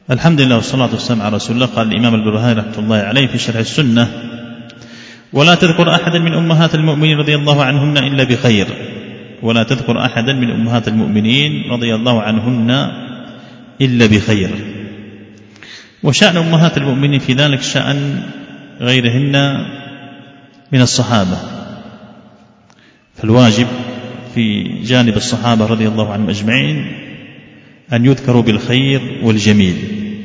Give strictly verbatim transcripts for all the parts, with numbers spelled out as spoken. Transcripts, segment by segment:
الحمد لله والصلاة والسلام على رسول الله. قال الإمام البرهاني رحمة الله عليه في شرح السنة: ولا تذكر أحدا من أمهات المؤمنين رضي الله عنهن إلا بخير. ولا تذكر أحدا من أمهات المؤمنين رضي الله عنهن إلا بخير. وشأن أمهات المؤمنين في ذلك شأن غيرهن من الصحابة، فالواجب في جانب الصحابة رضي الله عنهم أجمعين أن يذكروا بالخير والجميل.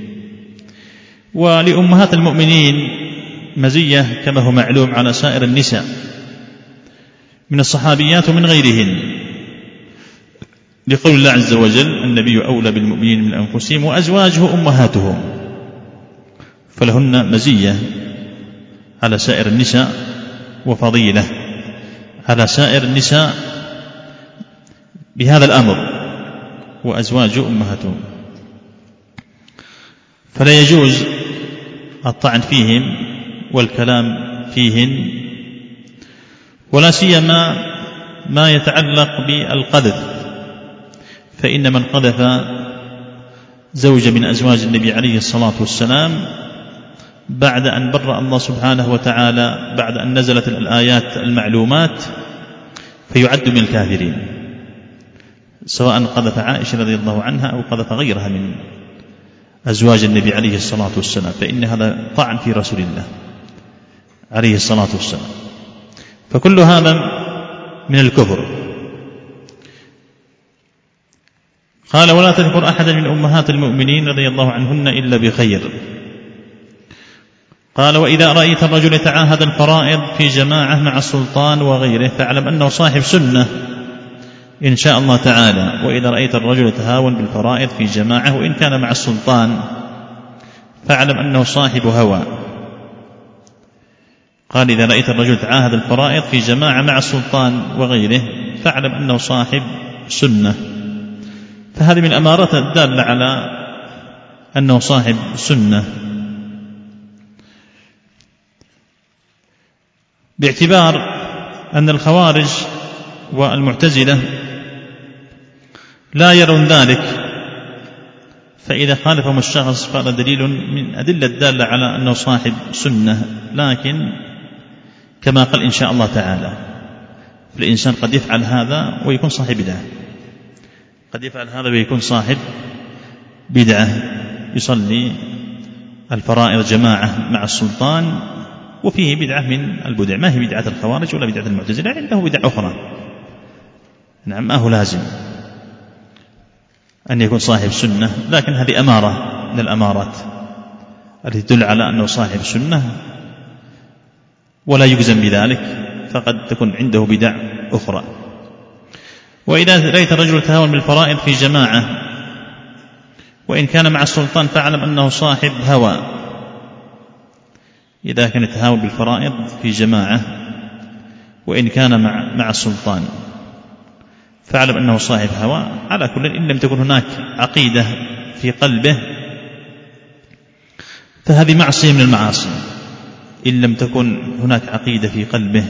ولأمهات المؤمنين مزية كما هو معلوم على سائر النساء من الصحابيات ومن غيرهن، لقول الله عز وجل: النبي أولى بالمؤمنين من أنفسهم وأزواجه أمهاتهم، فلهن مزية على سائر النساء وفضيلة على سائر النساء بهذا الأمر، وأزواج أمهاتهم، فلا يجوز الطعن فيهم والكلام فيهن، ولا سيما ما يتعلق بالقذف، فإن من قذف زوجة من أزواج النبي عليه الصلاة والسلام بعد أن برأ الله سبحانه وتعالى، بعد أن نزلت الآيات المعلومات، فيعد من الكافرين، سواء قذف عائشة رضي الله عنها أو قذف غيرها من أزواج النبي عليه الصلاة والسلام، فإن هذا طعن في رسول الله عليه الصلاة والسلام، فكل هذا من الكفر. قال: ولا تذكر أحدا من أمهات المؤمنين رضي الله عنهن إلا بخير. قال: وإذا رأيت الرجل يتعاهد الفرائض في جماعة مع السلطان وغيره فاعلم أنه صاحب سنة إن شاء الله تعالى. وإذا رأيت الرجل يتهاون بالفرائض في جماعة وإن كان مع السلطان فاعلم أنه صاحب هوى. قال: إذا رأيت الرجل يتعاهد الفرائض في جماعة مع السلطان وغيره فاعلم أنه صاحب سنة، فهذه من الأمارات الدالة على أنه صاحب سنة، باعتبار أن الخوارج والمعتزلة لا يرون ذلك، فإذا خالفهم الشخص فهذا دليل من أدلة الدالة على أنه صاحب سنة. لكن كما قال إن شاء الله تعالى، الإنسان قد يفعل هذا ويكون صاحب بدعة، قد يفعل هذا ويكون صاحب بدعة، يصلي الفرائض جماعة مع السلطان وفيه بدعة من البدع، ما هي بدعة الخوارج ولا بدعة المعتزلة، عنده بدعة أخرى. نعم، ما هو لازم أن يكون صاحب سنة، لكن هذه أمارة من الأمارات التي تدل على أنه صاحب سنة، ولا يجزم بذلك، فقد تكون عنده بدع أخرى. وإذا رأيت الرجل تهاون بالفرائض في جماعة وإن كان مع السلطان فاعلم أنه صاحب هوى. إذا كان يتهاون بالفرائض في جماعة وإن كان مع مع السلطان فاعلم أنه صاحب هوى. على كل، إن لم تكن هناك عقيدة في قلبه فهذه معصية من المعاصي، إن لم تكن هناك عقيدة في قلبه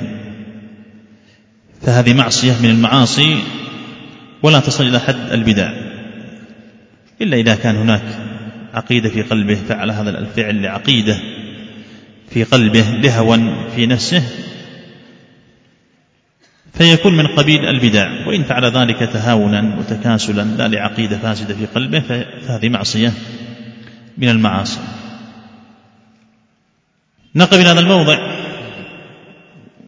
فهذه معصية من المعاصي ولا تصل إلى حد البدع، إلا إذا كان هناك عقيدة في قلبه، فعل هذا الفعل لعقيدة في قلبه لهوى في نفسه فيكون من قبيل البدع، وإن فعل ذلك تهاونا وتكاسلا لا لعقيدة فاسدة في قلبه فهذه معصية من المعاصي. نقف إلى هذا الموضع